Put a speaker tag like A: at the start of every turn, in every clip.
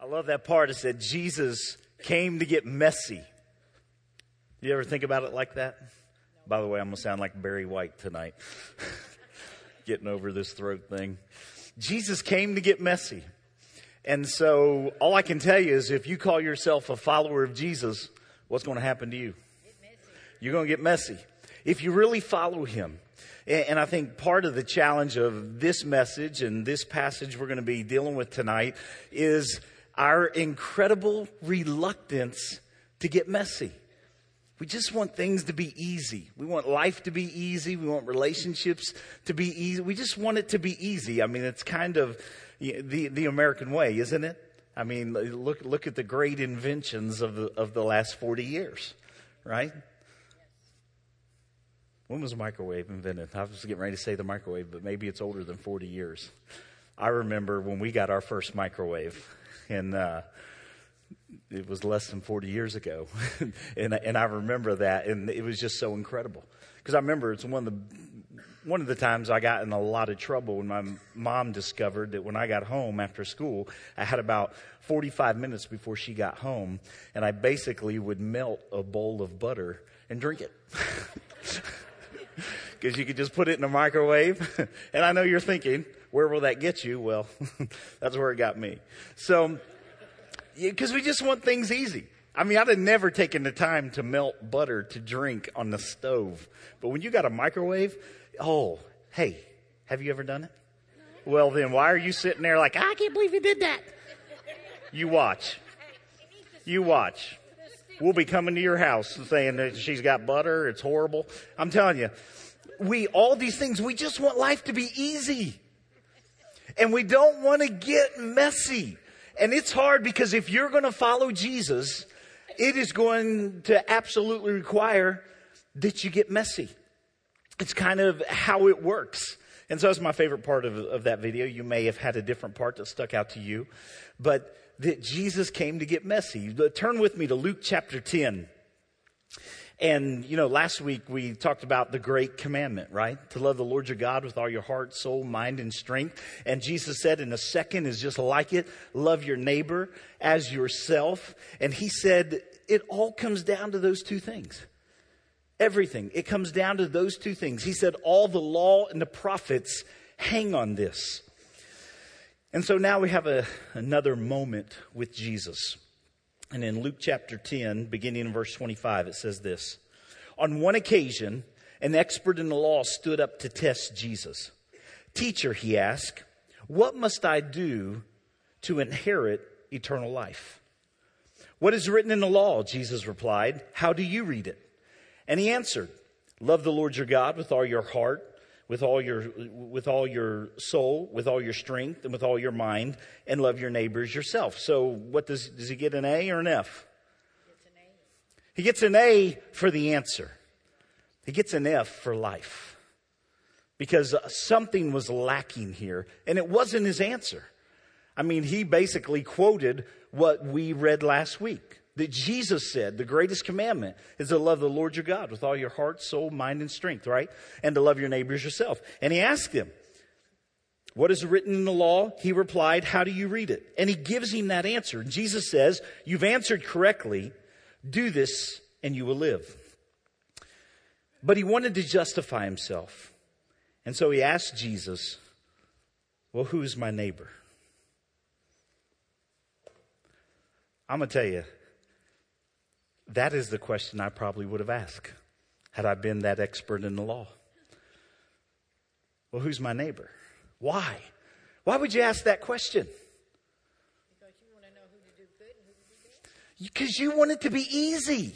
A: I love that part. It said Jesus came to get messy. You ever think about it like that? By the way, I'm going to sound like Barry White tonight. Getting over this throat thing. Jesus came to get messy. And so all I can tell you is if you call yourself a follower of Jesus, what's going to happen to you? You're going to get messy. If you really follow him. And I think part of the challenge of this message and this passage we're going to be dealing with tonight is our incredible reluctance to get messy. We just want things to be easy. We want life to be easy. We want relationships to be easy. We just want it to be easy. I mean, it's kind of the American way, isn't it? I mean, look at the great inventions of the last 40 years, right? When was the microwave invented? I was getting ready to say the microwave, but maybe it's older than 40 years. I remember when we got our first microwave, and it was less than 40 years ago. and I remember that, and it was just so incredible. Because I remember it's one of the times I got in a lot of trouble when my mom discovered that when I got home after school, I had about 45 minutes before she got home, and I basically would melt a bowl of butter and drink it. Because you could just put it in the microwave. And I know you're thinking, where will that get you? Well, that's where it got me. So, because we just want things easy. I mean, I'd have never taken the time to melt butter to drink on the stove. But when you got a microwave, hey, have you ever done it? Well, then why are you sitting there like, I can't believe you did that? You watch. You watch. We'll be coming to your house and saying that she's got butter. It's horrible. I'm telling you, all these things, we just want life to be easy. And we don't want to get messy. And it's hard because if you're going to follow Jesus, it is going to absolutely require that you get messy. It's kind of how it works. And so that's my favorite part of that video. You may have had a different part that stuck out to you. But that Jesus came to get messy. Turn with me to Luke chapter 10. And, last week we talked about the great commandment, right? To love the Lord your God with all your heart, soul, mind, and strength. And Jesus said in a second is just like it. Love your neighbor as yourself. And he said it all comes down to those two things. Everything. It comes down to those two things. He said all the law and the prophets hang on this. And so now we have another moment with Jesus. And in Luke chapter 10, beginning in verse 25, it says this. On one occasion, an expert in the law stood up to test Jesus. Teacher, he asked, what must I do to inherit eternal life? What is written in the law? Jesus replied. How do you read it? And he answered, love the Lord your God with all your heart, with all your soul, with all your strength, and with all your mind, and love your neighbor as yourself. So what does he get, an A or an F? He gets an A for the answer. He gets an F for life. Because something was lacking here, and it wasn't his answer. I mean, he basically quoted what we read last week. That Jesus said the greatest commandment is to love the Lord your God with all your heart, soul, mind, and strength, right? And to love your neighbors yourself. And he asked him, what is written in the law? He replied, how do you read it? And he gives him that answer. And Jesus says, you've answered correctly. Do this and you will live. But he wanted to justify himself. And so he asked Jesus, well, who's my neighbor? I'm going to tell you, that is the question I probably would have asked had I been that expert in the law. Well, who's my neighbor? Why? Why would you ask that question?
B: Because you want to know who to do good and who to do bad.
A: Because you want it to be easy.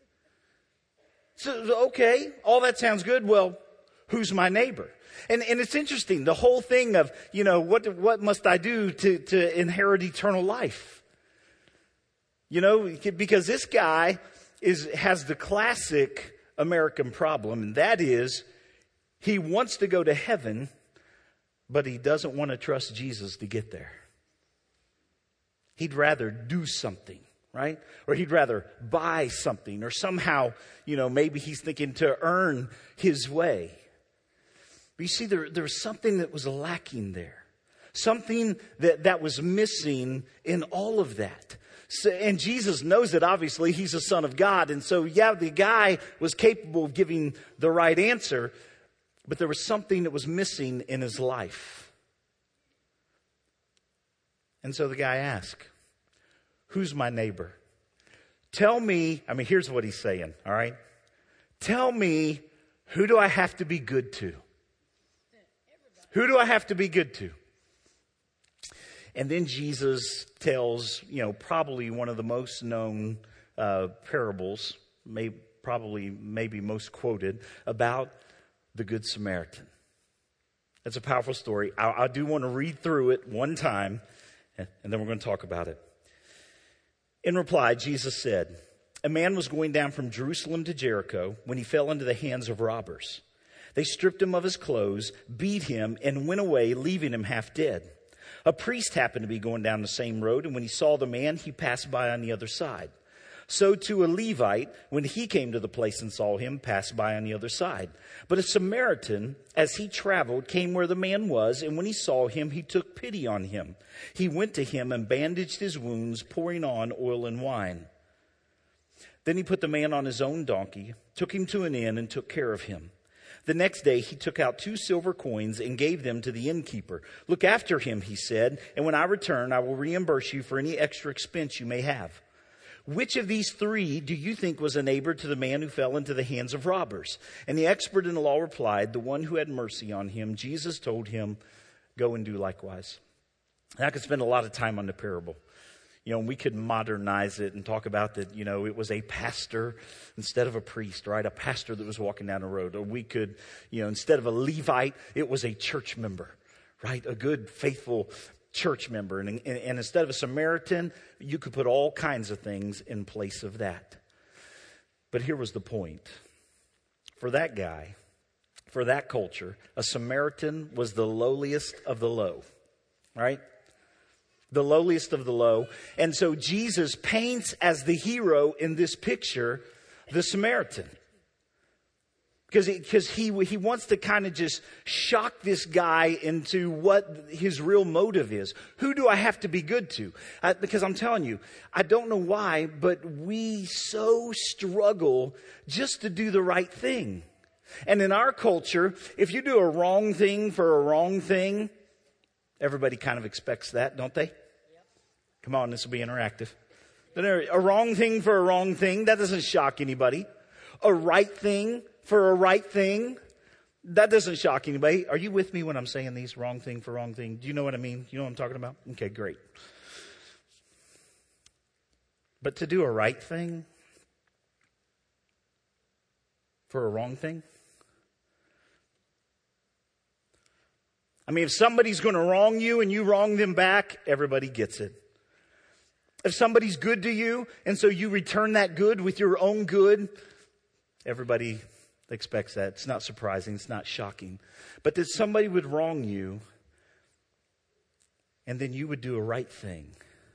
A: So, okay, all that sounds good. Well, who's my neighbor? And it's interesting, the whole thing of, what must I do to inherit eternal life? Because this guy has the classic American problem, and that is he wants to go to heaven, but he doesn't want to trust Jesus to get there. He'd rather do something, right? Or he'd rather buy something, or somehow, maybe he's thinking to earn his way. But you see, there was something that was lacking there. Something that was missing in all of that. So, and Jesus knows it, obviously. He's the Son of God. And so, the guy was capable of giving the right answer, but there was something that was missing in his life. And so the guy asked, who's my neighbor? Tell me, here's what he's saying, all right? Tell me, who do I have to be good to? Who do I have to be good to? And then Jesus tells, probably one of the most known parables, maybe most quoted, about the Good Samaritan. It's a powerful story. I do want to read through it one time, and then we're going to talk about it. In reply, Jesus said, a man was going down from Jerusalem to Jericho when he fell into the hands of robbers. They stripped him of his clothes, beat him, and went away, leaving him half dead. A priest happened to be going down the same road, and when he saw the man, he passed by on the other side. So too a Levite, when he came to the place and saw him, passed by on the other side. But a Samaritan, as he traveled, came where the man was, and when he saw him, he took pity on him. He went to him and bandaged his wounds, pouring on oil and wine. Then he put the man on his own donkey, took him to an inn, and took care of him. The next day he took out 2 silver coins and gave them to the innkeeper. Look after him, he said, and when I return, I will reimburse you for any extra expense you may have. Which of these 3 do you think was a neighbor to the man who fell into the hands of robbers? And the expert in the law replied, the one who had mercy on him. Jesus told him, go and do likewise. And I could spend a lot of time on the parable. We could modernize it and talk about that, it was a pastor instead of a priest, right? A pastor that was walking down the road. Or we could, instead of a Levite, it was a church member, right? A good, faithful church member. And instead of a Samaritan, you could put all kinds of things in place of that. But here was the point. For that guy, for that culture, a Samaritan was the lowliest of the low, right? The lowliest of the low. And so Jesus paints as the hero in this picture, the Samaritan. Because he wants to kind of just shock this guy into what his real motive is. Who do I have to be good to? Because I'm telling you, I don't know why, but we so struggle just to do the right thing. And in our culture, if you do a wrong thing for a wrong thing, everybody kind of expects that, don't they? Come on, this will be interactive. A wrong thing for a wrong thing, that doesn't shock anybody. A right thing for a right thing, that doesn't shock anybody. Are you with me when I'm saying these? Wrong thing for wrong thing. Do you know what I mean? You know what I'm talking about? Okay, great. But to do a right thing for a wrong thing? If somebody's going to wrong you and you wrong them back, everybody gets it. If somebody's good to you and so you return that good with your own good, everybody expects that. It's not surprising. It's not shocking. But that somebody would wrong you and then you would do a right thing.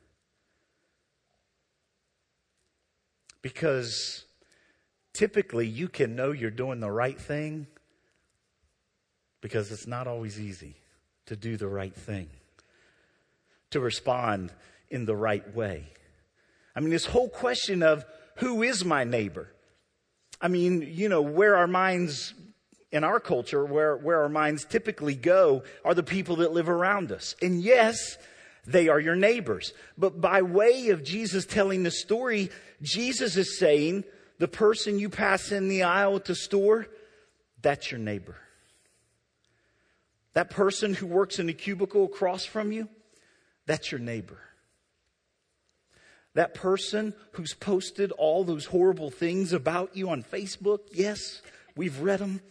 A: Because typically you can know you're doing the right thing because it's not always easy to do the right thing, to respond in the right way. This whole question of who is my neighbor? Where our minds in our culture, where our minds typically go are the people that live around us. And yes, they are your neighbors. But by way of Jesus telling the story, Jesus is saying the person you pass in the aisle at the store, that's your neighbor. That person who works in the cubicle across from you, that's your neighbor. That person who's posted all those horrible things about you on Facebook, yes, we've read them.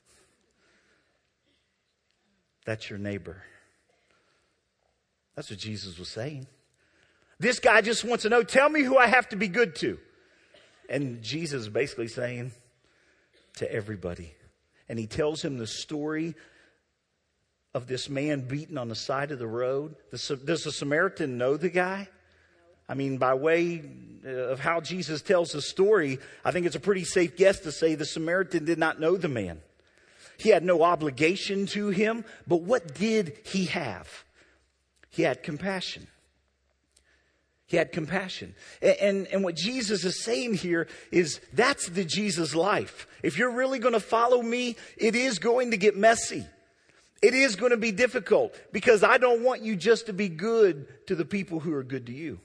A: That's your neighbor. That's what Jesus was saying. This guy just wants to know, tell me who I have to be good to. And Jesus is basically saying to everybody. And he tells him the story of this man beaten on the side of the road. Does the Samaritan know the guy? By way of how Jesus tells the story, I think it's a pretty safe guess to say the Samaritan did not know the man. He had no obligation to him, but what did he have? He had compassion. He had compassion. And what Jesus is saying here is that's the Jesus life. If you're really going to follow me, it is going to get messy. It is going to be difficult because I don't want you just to be good to the people who are good to you.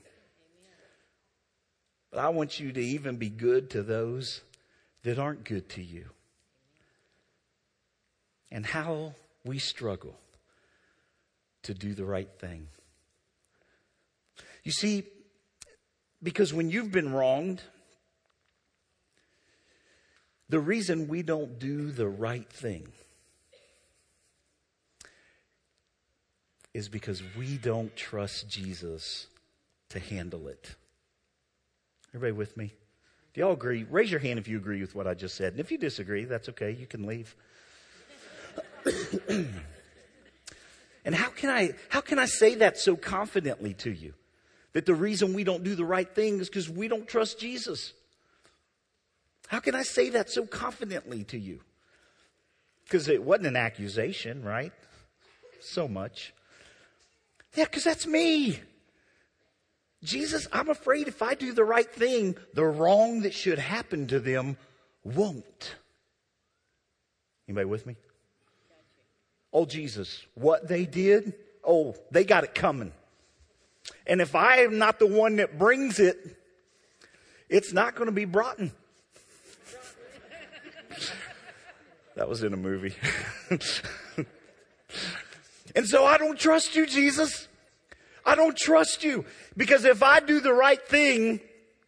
A: But I want you to even be good to those that aren't good to you. And how we struggle to do the right thing. You see, because when you've been wronged, the reason we don't do the right thing is because we don't trust Jesus to handle it. Everybody with me? Do y'all agree? Raise your hand if you agree with what I just said. And if you disagree, that's okay. You can leave. And how can I say that so confidently to you? That the reason we don't do the right thing is because we don't trust Jesus. How can I say that so confidently to you? Because it wasn't an accusation, right? So much. Yeah, because that's me. Jesus, I'm afraid if I do the right thing, the wrong that should happen to them won't. Anybody with me? Oh, Jesus, what they did, oh, they got it coming. And if I am not the one that brings it, it's not going to be Broughton. That was in a movie. And so I don't trust you, Jesus. I don't trust you. Because if I do the right thing,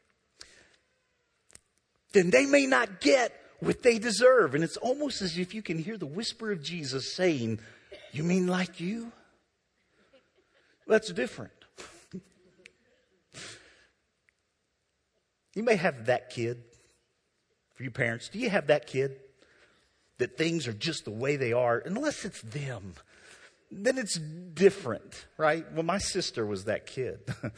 A: then they may not get what they deserve. And it's almost as if you can hear the whisper of Jesus saying, you mean like you? That's different. You may have that kid. For you parents, do you have that kid that things are just the way they are, unless it's them? Then it's different, right? Well, my sister was that kid.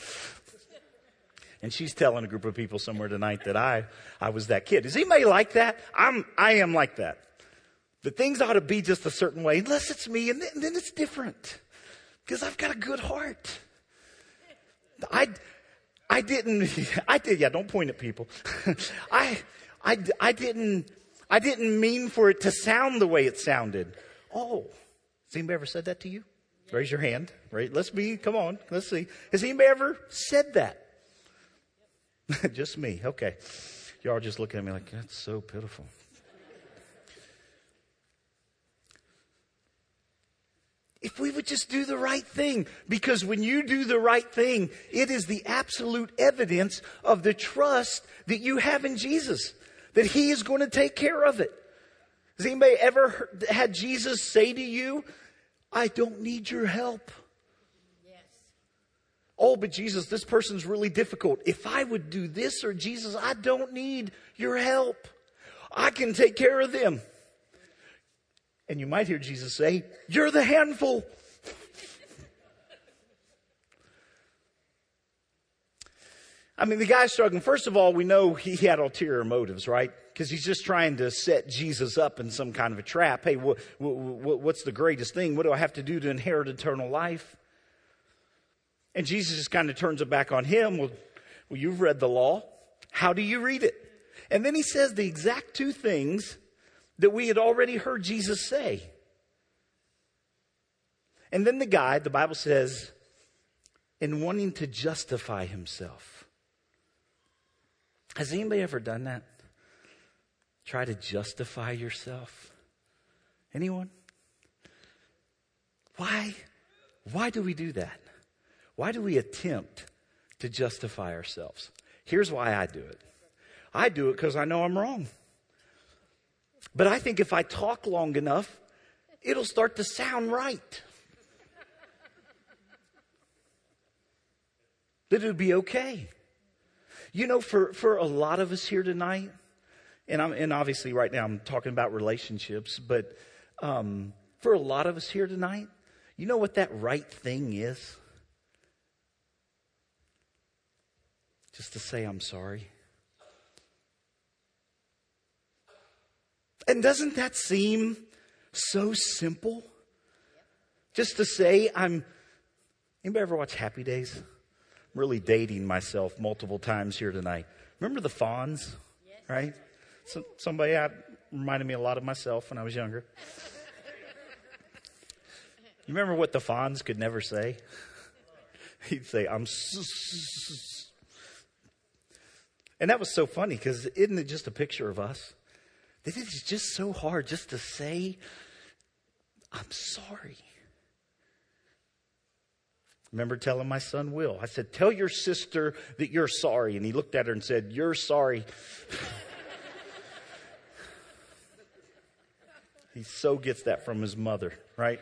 A: And she's telling a group of people somewhere tonight that I was that kid. Is anybody like that? I am like that. The things ought to be just a certain way, unless it's me, and then it's different. Because I've got a good heart. I did, yeah, don't point at people. I didn't mean for it to sound the way it sounded. Oh, has anybody ever said that to you? Yeah. Raise your hand. Right? Come on, let's see. Has anybody ever said that? Just me. Okay. Y'all are just looking at me like, that's so pitiful. If we would just do the right thing, because when you do the right thing, it is the absolute evidence of the trust that you have in Jesus, that He is going to take care of it. Has anybody ever had Jesus say to you, I don't need your help?
B: Yes.
A: Oh, but Jesus, this person's really difficult. If I would do this, or Jesus, I don't need your help. I can take care of them. And you might hear Jesus say, you're the handful. I mean, the guy's struggling. First of all, we know he had ulterior motives, right? Because he's just trying to set Jesus up in some kind of a trap. Hey, what's the greatest thing? What do I have to do to inherit eternal life? And Jesus just kind of turns it back on him. Well, you've read the law. How do you read it? And then he says the exact two things that we had already heard Jesus say. And then the guy, the Bible says, in wanting to justify himself. Has anybody ever done that? Try to justify yourself? Anyone? Why? Why do we do that? Why do we attempt to justify ourselves? Here's why I do it. I do it because I know I'm wrong. But I think if I talk long enough, it'll start to sound right. That it'll be okay. You know, for a lot of us here tonight, and obviously right now I'm talking about relationships, but for a lot of us here tonight, you know what that right thing is? Just to say I'm sorry. And doesn't that seem so simple? Just to say Anybody ever watch Happy Days? I'm really dating myself multiple times here tonight. Remember the Fonz, right? So, somebody reminded me a lot of myself when I was younger. You remember what the Fonz could never say? He'd say, and that was so funny because isn't it just a picture of us? That it is just so hard just to say, I'm sorry. Remember telling my son Will, I said, tell your sister that you're sorry. And he looked at her and said, you're sorry. He so gets that from his mother, right?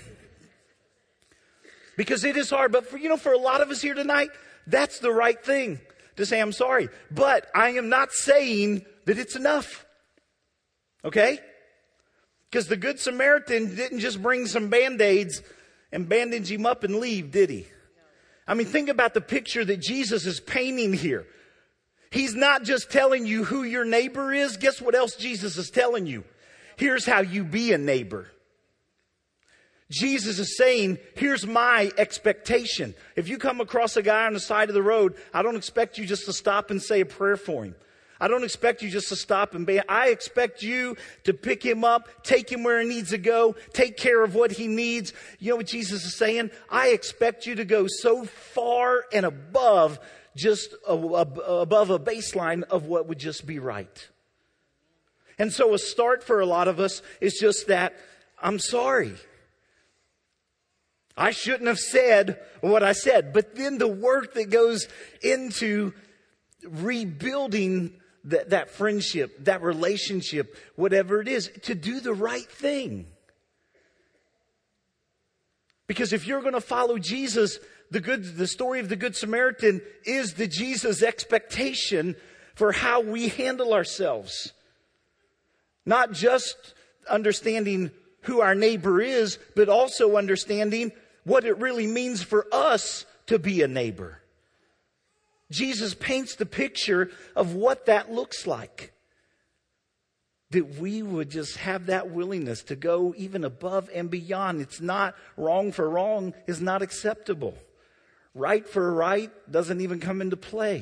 A: Because it is hard. But for a lot of us here tonight, that's the right thing to say, I'm sorry. But I am not saying that it's enough. Okay? Because the Good Samaritan didn't just bring some Band-Aids and bandage him up and leave, did he? I mean, think about the picture that Jesus is painting here. He's not just telling you who your neighbor is. Guess what else Jesus is telling you? Here's how you be a neighbor. Jesus is saying, here's my expectation. If you come across a guy on the side of the road, I don't expect you just to stop and say a prayer for him. I don't expect you just to stop and be. I expect you to pick him up, take him where he needs to go, take care of what he needs. You know what Jesus is saying? I expect you to go so far and above just above a baseline of what would just be right. And so a start for a lot of us is just that, I'm sorry. I shouldn't have said what I said. But then the work that goes into rebuilding that friendship, that relationship, whatever it is, to do the right thing. Because if you're going to follow Jesus, the story of the Good Samaritan is the Jesus expectation for how we handle ourselves. Not just understanding who our neighbor is, but also understanding what it really means for us to be a neighbor. Jesus paints the picture of what that looks like. That we would just have that willingness to go even above and beyond. It's not wrong for wrong is not acceptable. Right for right doesn't even come into play.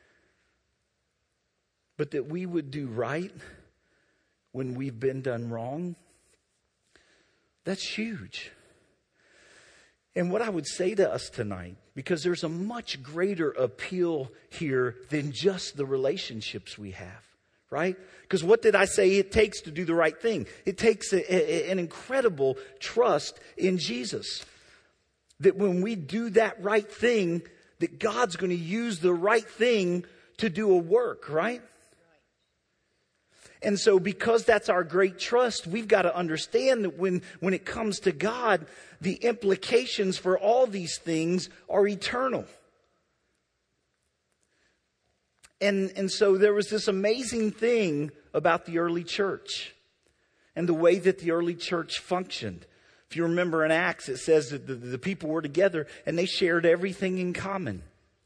A: But that we would do right when we've been done wrong, that's huge. And what I would say to us tonight, because there's a much greater appeal here than just the relationships we have, right? Because what did I say it takes to do the right thing? It takes an incredible trust in Jesus. That when we do that right thing, that God's going to use the right thing to do a work, right? And so because that's our great trust, we've got to understand that when it comes to God, the implications for all these things are eternal. And so there was this amazing thing about the early church and the way that the early church functioned. If you remember in Acts, it says that the people were together and they shared everything in common.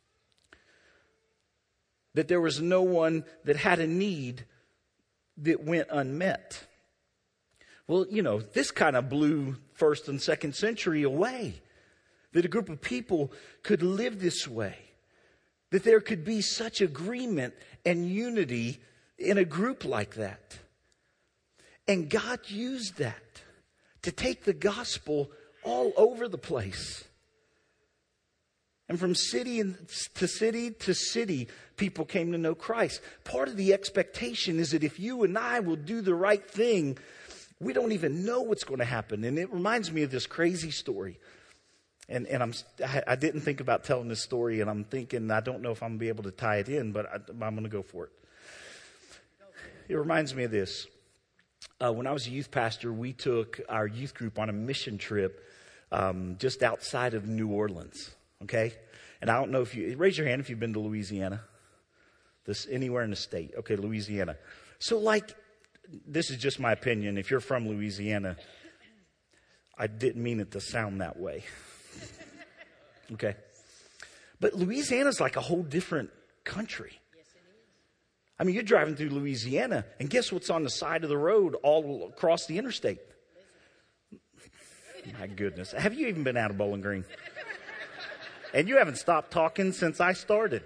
A: That there was no one that had a need that went unmet. Well, this kind of blew first and second century away. That a group of people could live this way. That there could be such agreement and unity in a group like that. And God used that to take the gospel all over the place. And from city to city, people came to know Christ. Part of the expectation is that if you and I will do the right thing, we don't even know what's going to happen. And it reminds me of this crazy story. And I didn't think about telling this story, and I'm thinking, I don't know if I'm going to be able to tie it in, but I'm going to go for it. It reminds me of this. When I was a youth pastor, we took our youth group on a mission trip just outside of New Orleans. Okay? And I don't know if you, raise your hand if you've been to Louisiana. Anywhere in the state. Okay, Louisiana. So this is just my opinion. If you're from Louisiana, I didn't mean it to sound that way. Okay? But Louisiana's like a whole different country. I mean, you're driving through Louisiana, and guess what's on the side of the road all across the interstate? My goodness. Have you even been out of Bowling Green? And you haven't stopped talking since I started.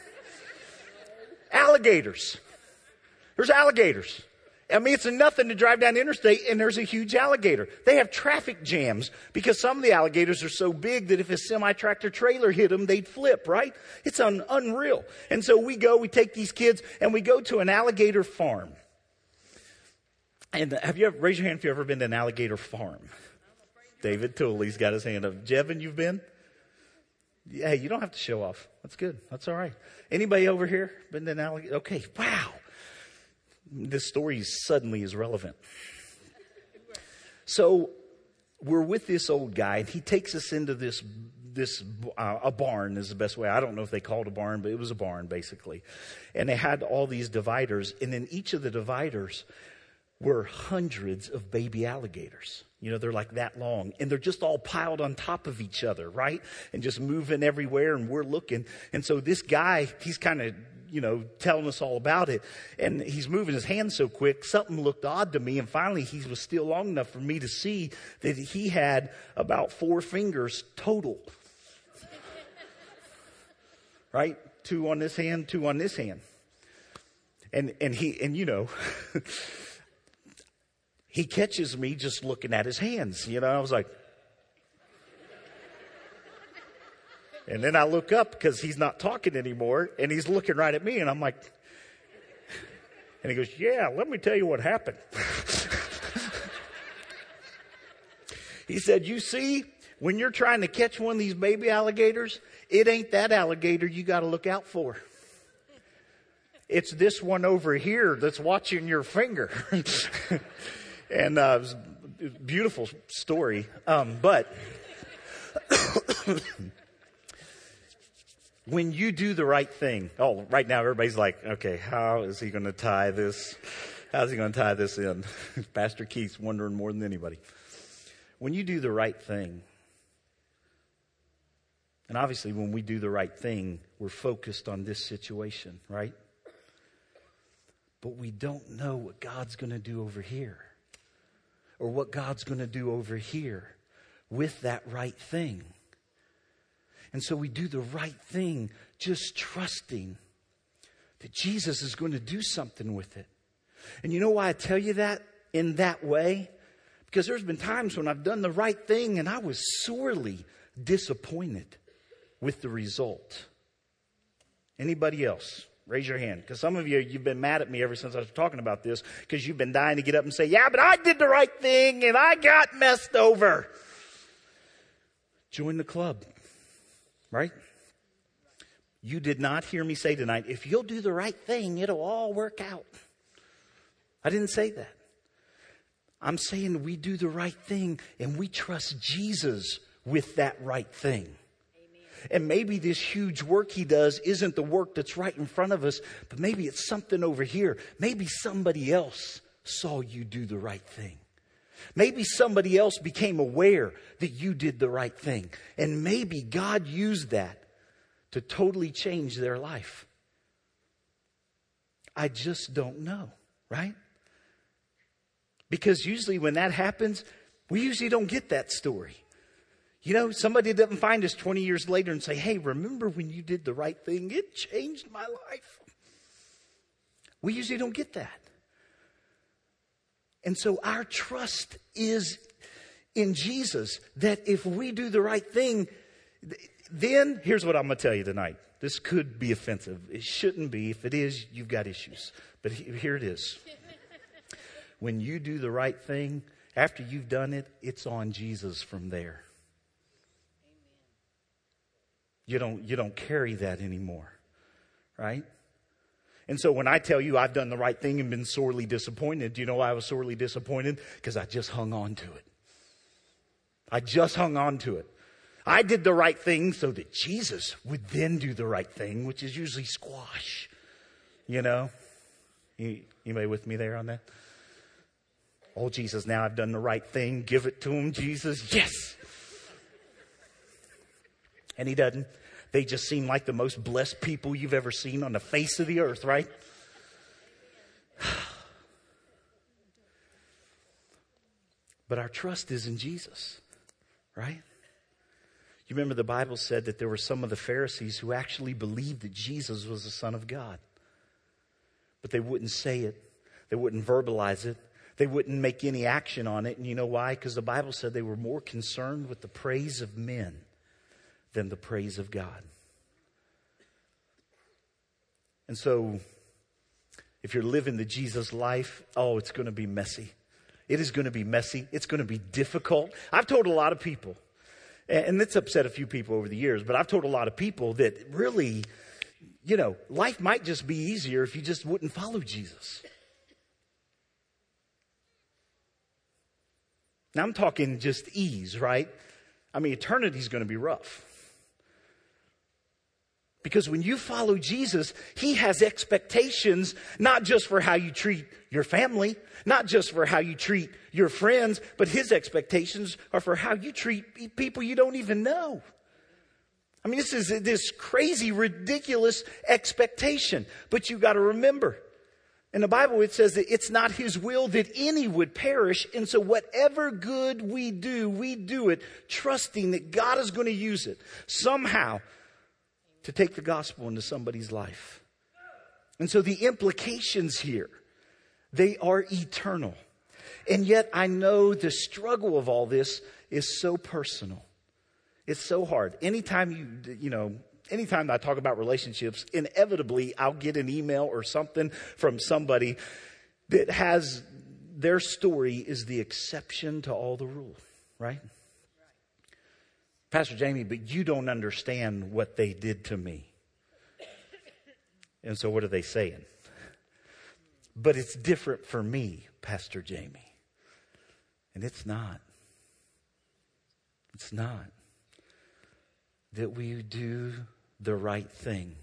A: Alligators. There's alligators. I mean, it's nothing to drive down the interstate and there's a huge alligator. They have traffic jams because some of the alligators are so big that if a semi-tractor trailer hit them, they'd flip, right? It's unreal. And so we take these kids and we go to an alligator farm. And raise your hand if you've ever been to an alligator farm. David Tooley's got his hand up. Jevin, you've been? Yeah, you don't have to show off. That's good. That's all right. Anybody over here been to an alligator? Okay, wow. This story suddenly is relevant. So we're with this old guy, and he takes us into a barn is the best way. I don't know if they called it a barn, but it was a barn basically. And they had all these dividers, and in each of the dividers were hundreds of baby alligators. You know, they're like that long, and they're just all piled on top of each other, right? And just moving everywhere, and we're looking. And so this guy, he's kind of, telling us all about it. And he's moving his hands so quick, something looked odd to me. And finally, he was still long enough for me to see that he had about 4 fingers total. Right? 2 on this hand, 2 on this hand. And he catches me just looking at his hands. I was like, and then I look up because he's not talking anymore, and he's looking right at me, and I'm like, and he goes, yeah, let me tell you what happened. He said, you see, when you're trying to catch one of these baby alligators, it ain't that alligator you got to look out for. It's this one over here that's watching your finger. And it was a beautiful story, but when you do the right thing, right now everybody's like, okay, how is he going to tie this? How's he going to tie this in? Pastor Keith's wondering more than anybody. When you do the right thing, and obviously when we do the right thing, we're focused on this situation, right? But we don't know what God's going to do over here, or what God's going to do over here with that right thing. And so we do the right thing, just trusting that Jesus is going to do something with it. And you know why I tell you that in that way? Because there's been times when I've done the right thing and I was sorely disappointed with the result. Anybody else? Raise your hand. Because some of you've been mad at me ever since I was talking about this, because you've been dying to get up and say, yeah, but I did the right thing and I got messed over. Join the club. Right? You did not hear me say tonight, if you'll do the right thing, it'll all work out. I didn't say that. I'm saying we do the right thing and we trust Jesus with that right thing. Amen. And maybe this huge work he does isn't the work that's right in front of us, but maybe it's something over here. Maybe somebody else saw you do the right thing. Maybe somebody else became aware that you did the right thing. And maybe God used that to totally change their life. I just don't know, right? Because usually when that happens, we usually don't get that story. Somebody doesn't find us 20 years later and say, hey, remember when you did the right thing? It changed my life. We usually don't get that. And so our trust is in Jesus, that if we do the right thing, then here's what I'm going to tell you tonight. This could be offensive. It shouldn't be. If it is, you've got issues. But here it is. When you do the right thing, after you've done it, it's on Jesus from there. You don't carry that anymore, right? And so when I tell you I've done the right thing and been sorely disappointed, do you know why I was sorely disappointed? Because I just hung on to it. I just hung on to it. I did the right thing so that Jesus would then do the right thing, which is usually squash. Anybody with me there on that? Oh, Jesus, now I've done the right thing. Give it to him, Jesus. Yes. And he doesn't. They just seem like the most blessed people you've ever seen on the face of the earth, right? But our trust is in Jesus, right? You remember the Bible said that there were some of the Pharisees who actually believed that Jesus was the Son of God. But they wouldn't say it. They wouldn't verbalize it. They wouldn't make any action on it. And you know why? Because the Bible said they were more concerned with the praise of men than the praise of God. And so, if you're living the Jesus life, oh, it's going to be messy. It is going to be messy. It's going to be difficult. I've told a lot of people, and it's upset a few people over the years, but I've told a lot of people that really, life might just be easier if you just wouldn't follow Jesus. Now, I'm talking just ease, right? I mean, eternity's going to be rough. Because when you follow Jesus, he has expectations, not just for how you treat your family, not just for how you treat your friends, but his expectations are for how you treat people you don't even know. I mean, this is this crazy, ridiculous expectation. But you got to remember, in the Bible it says that it's not his will that any would perish. And so whatever good we do it trusting that God is going to use it somehow to take the gospel into somebody's life. And so the implications here, they are eternal. And yet I know the struggle of all this is so personal. It's so hard. Anytime anytime I talk about relationships, inevitably I'll get an email or something from somebody that has their story is the exception to all the rule, right? Pastor Jamie, but you don't understand what they did to me. And so what are they saying? But it's different for me, Pastor Jamie. And it's not. It's not. That we do the right thing.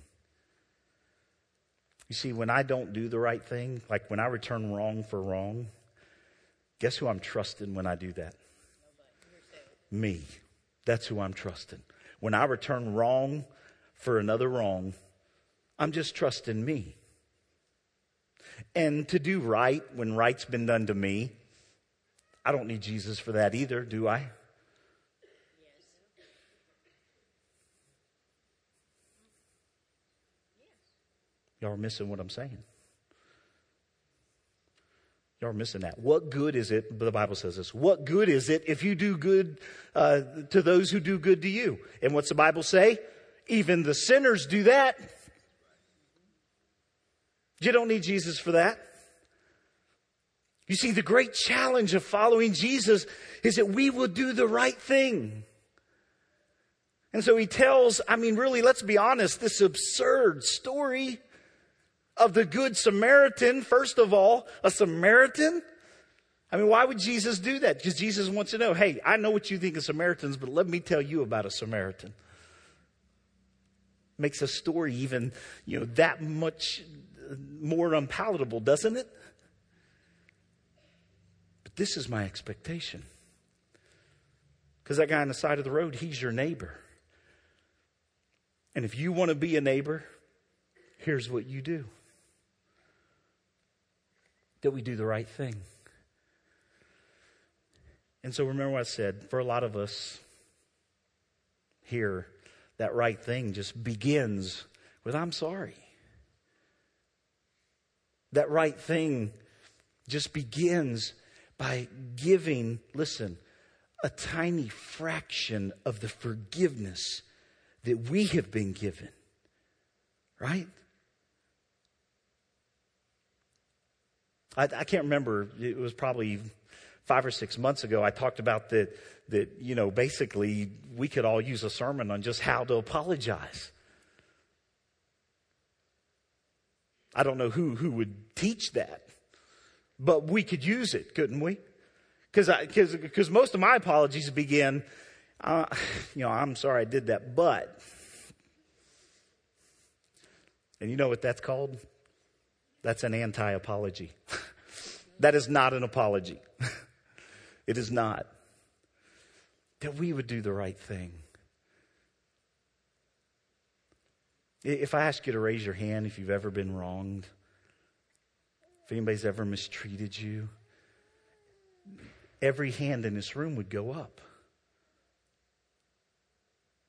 A: You see, when I don't do the right thing, like when I return wrong for wrong, guess who I'm trusting when I do that? Me. That's who I'm trusting. When I return wrong for another wrong, I'm just trusting me. And to do right when right's been done to me, I don't need Jesus for that either, do I? Y'all are missing what I'm saying. Y'all are missing that. What good is it, the Bible says this, what good is it if you do good to those who do good to you? And what's the Bible say? Even the sinners do that. You don't need Jesus for that. You see, the great challenge of following Jesus is that we will do the right thing. And so he tells, really, let's be honest, this absurd story of the Good Samaritan. First of all, a Samaritan? Why would Jesus do that? Because Jesus wants to know, hey, I know what you think of Samaritans, but let me tell you about a Samaritan. Makes a story even, that much more unpalatable, doesn't it? But this is my expectation. Because that guy on the side of the road, he's your neighbor. And if you want to be a neighbor, here's what you do. That we do the right thing. And so remember what I said, for a lot of us here, that right thing just begins with, I'm sorry. That right thing just begins by giving, listen, a tiny fraction of the forgiveness that we have been given. Right? I can't remember, it was probably 5 or 6 months ago, I talked about that basically we could all use a sermon on just how to apologize. I don't know who would teach that, but we could use it, couldn't we? Because most of my apologies begin, I'm sorry I did that, but, and you know what that's called? That's an anti-apology. That is not an apology. It is not. That we would do the right thing. If I ask you to raise your hand if you've ever been wronged, if anybody's ever mistreated you, every hand in this room would go up.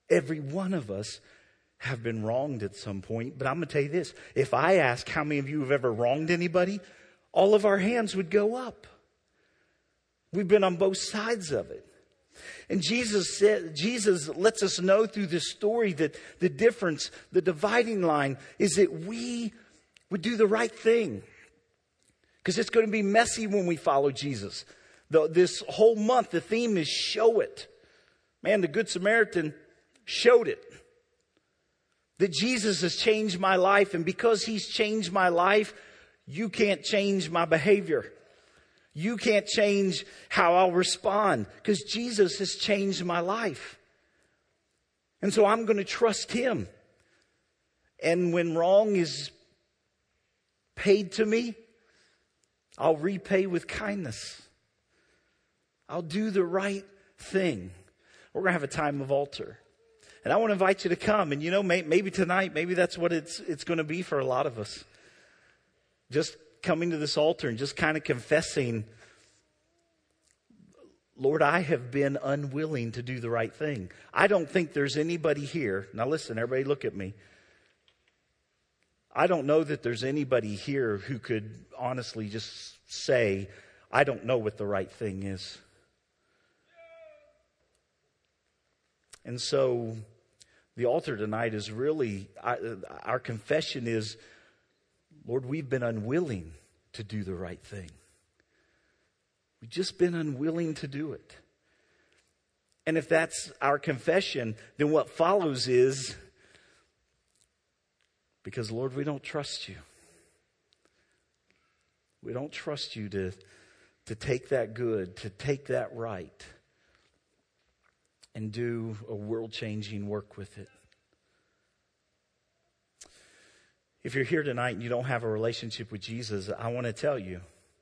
A: Every one of us have been wronged at some point. But I'm going to tell you this. If I ask how many of you have ever wronged anybody, all of our hands would go up. We've been on both sides of it. And Jesus lets us know through this story that the difference, the dividing line, is that we would do the right thing. Because it's going to be messy when we follow Jesus. This whole month, the theme is show it. Man, the Good Samaritan showed it. That Jesus has changed my life. And because He's changed my life, you can't change my behavior. You can't change how I'll respond. Because Jesus has changed my life. And so I'm going to trust Him. And when wrong is paid to me, I'll repay with kindness. I'll do the right thing. We're going to have a time of altar. And I want to invite you to come. And maybe tonight, maybe that's what it's going to be for a lot of us. Just coming to this altar and just kind of confessing, Lord, I have been unwilling to do the right thing. I don't think there's anybody here. Now listen, everybody look at me. I don't know that there's anybody here who could honestly just say, I don't know what the right thing is. And so the altar tonight is really, our confession is, Lord, we've been unwilling to do the right thing. We've just been unwilling to do it. And if that's our confession, then what follows is, because Lord, we don't trust you. We don't trust you to take that good, to take that right, and do a world-changing work with it. If you're here tonight and you don't have a relationship with Jesus, I want to tell you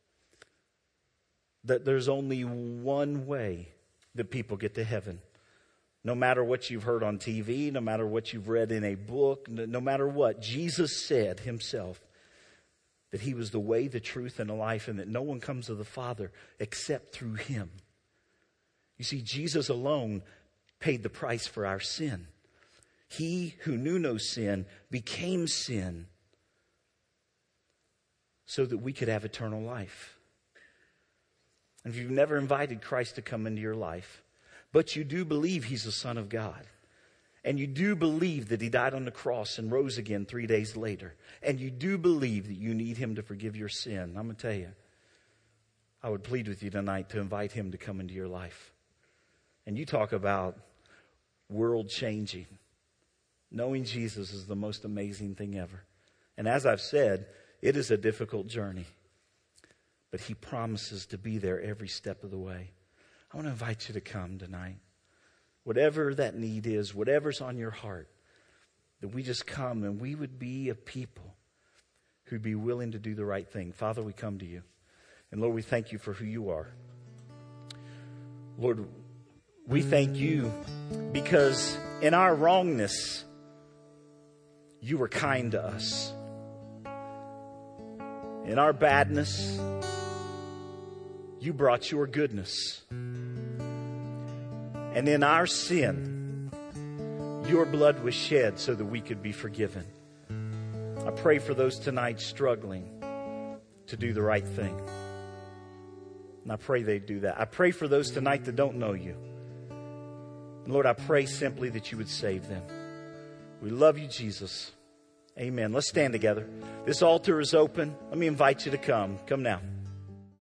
A: that there's only one way that people get to heaven. No matter what you've heard on TV, no matter what you've read in a book, no matter what, Jesus said Himself that He was the way, the truth, and the life, and that no one comes to the Father except through Him. You see, Jesus alone paid the price for our sin. He who knew no sin became sin so that we could have eternal life. And if you've never invited Christ to come into your life, but you do believe He's the Son of God, and you do believe that He died on the cross and rose again 3 days later, and you do believe that you need Him to forgive your sin, I'm going to tell you, I would plead with you tonight to invite Him to come into your life. And you talk about world changing. Knowing Jesus is the most amazing thing ever. And as I've said, it is a difficult journey. But He promises to be there every step of the way. I want to invite you to come tonight. Whatever that need is, whatever's on your heart, that we just come and we would be a people who'd be willing to do the right thing. Father, we come to you. And Lord, we thank you for who you are. Lord, we thank you because in our wrongness, you were kind to us. In our badness, you brought your goodness. And in our sin, your blood was shed so that we could be forgiven. I pray for those tonight struggling to do the right thing. And I pray they do that. I pray for those tonight that don't know you. And Lord, I pray simply that you would save them. We love you, Jesus. Amen. Let's stand together. This altar is open. Let me invite you to come. Come now.